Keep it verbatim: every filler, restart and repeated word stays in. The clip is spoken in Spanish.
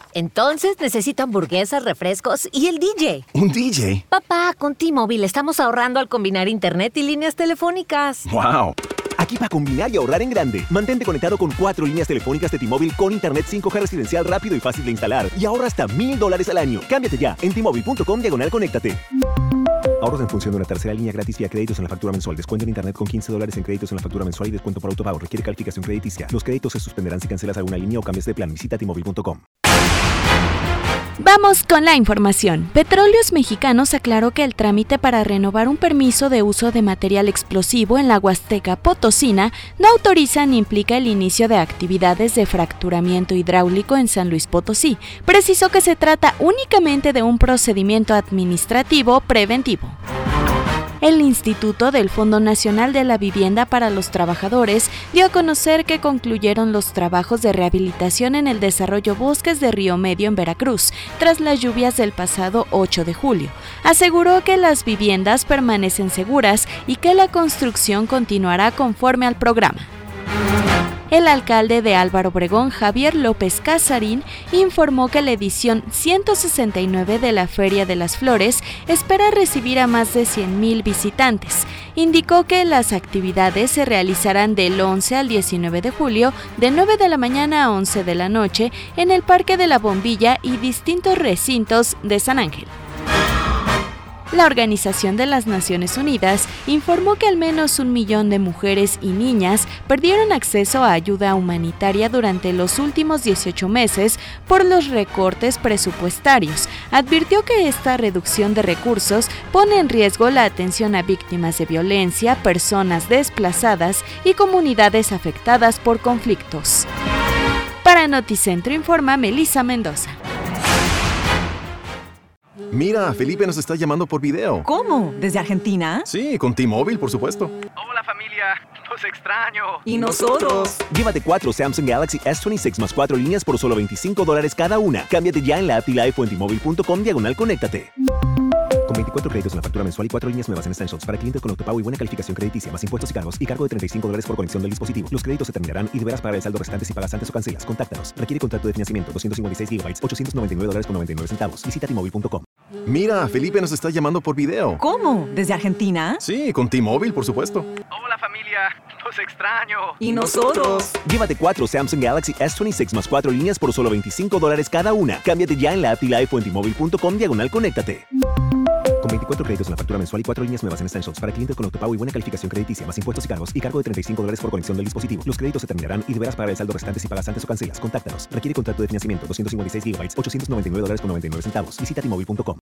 Entonces necesito hamburguesas, refrescos y el D J. ¿Un D J? Papá, con T-Mobile estamos ahorrando al combinar internet y líneas telefónicas. ¡Wow! Aquí para combinar y ahorrar en grande. Mantente conectado con cuatro líneas telefónicas de T-Mobile con internet cinco G residencial rápido y fácil de instalar. Y ahorra hasta mil dólares al año. Cámbiate ya en T-Mobile punto com diagonal conéctate. Ahorros en función de una tercera línea gratis vía créditos en la factura mensual. Descuento en internet con quince dólares en créditos en la factura mensual y descuento por autopago. Requiere calificación crediticia. Los créditos se suspenderán si cancelas alguna línea o cambias de plan. Visita T Mobile punto com. Vamos con la información. Petróleos Mexicanos aclaró que el trámite para renovar un permiso de uso de material explosivo en la Huasteca Potosina no autoriza ni implica el inicio de actividades de fracturamiento hidráulico en San Luis Potosí. Precisó que se trata únicamente de un procedimiento administrativo preventivo. El Instituto del Fondo Nacional de la Vivienda para los Trabajadores dio a conocer que concluyeron los trabajos de rehabilitación en el desarrollo Bosques de Río Medio en Veracruz, tras las lluvias del pasado ocho de julio. Aseguró que las viviendas permanecen seguras y que la construcción continuará conforme al programa. El alcalde de Álvaro Obregón, Javier López Casarín, informó que la edición ciento sesenta y nueve de la Feria de las Flores espera recibir a más de cien mil visitantes. Indicó que las actividades se realizarán del once al diecinueve de julio, de nueve de la mañana a once de la noche, en el Parque de la Bombilla y distintos recintos de San Ángel. La Organización de las Naciones Unidas informó que al menos un millón de mujeres y niñas perdieron acceso a ayuda humanitaria durante los últimos dieciocho meses por los recortes presupuestarios. Advirtió que esta reducción de recursos pone en riesgo la atención a víctimas de violencia, personas desplazadas y comunidades afectadas por conflictos. Para Noticentro informa Melissa Mendoza. Mira, Felipe nos está llamando por video. ¿Cómo? ¿Desde Argentina? Sí, con T-Mobile, por supuesto. Hola familia, los extraño. ¿Y nosotros? Llévate cuatro Samsung Galaxy S veintiséis más cuatro líneas por solo veinticinco dólares cada una. Cámbiate ya en la app T-Life o en T Mobile punto com diagonal conéctate. Con veinticuatro créditos en la factura mensual y cuatro líneas nuevas en Essentials para clientes con autopago y buena calificación crediticia, más impuestos y cargos y cargo de treinta y cinco dólares por conexión del dispositivo. Los créditos se terminarán y deberás pagar el saldo restante si pagas antes o cancelas. Contáctanos. Requiere contrato de financiamiento doscientos cincuenta y seis gigabytes, ochocientos noventa y nueve dólares con noventa y nueve centavos. Visita T Mobile punto com. Mira, Felipe nos está llamando por video. ¿Cómo? ¿Desde Argentina? Sí, con T-Mobile, por supuesto. Hola familia, los extraño. ¿Y nosotros? Llévate cuatro Samsung Galaxy S veintiséis más cuatro líneas por solo veinticinco dólares cada una. Cámbiate ya en la app T-Life o en T Mobile punto com diagonal conéctate. Con veinticuatro créditos en la factura mensual y cuatro líneas nuevas en Essentials para clientes con autopago y buena calificación crediticia, más impuestos y cargos y cargo de treinta y cinco dólares por conexión del dispositivo. Los créditos se terminarán y deberás pagar el saldo restante si pagas antes o cancelas. Contáctanos. Requiere contrato de financiamiento doscientos cincuenta y seis gigabytes, ochocientos noventa y nueve dólares con noventa y nueve centavos. Visita T Mobile punto com.